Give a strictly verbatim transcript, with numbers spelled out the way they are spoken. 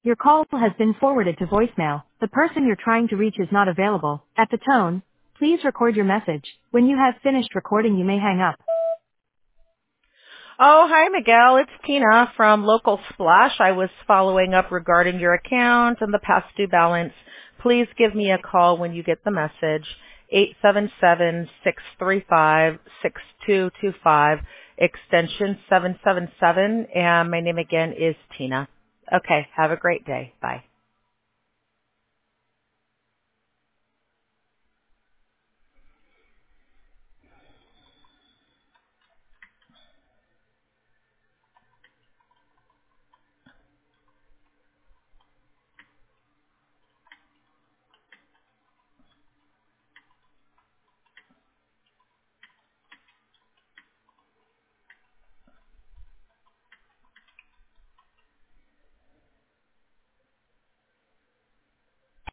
Your call has been forwarded to voicemail. The person you're trying to reach is not available. At the tone, please record your message. When you have finished recording, you may hang up. Oh, hi, Miguel. It's Tina from Local Splash. I was following up regarding your account and the past due balance. Please give me a call when you get the message. eight seven seven, six three five, six two two five, extension seven seven seven, and my name again is Tina. Okay, have a great day. Bye.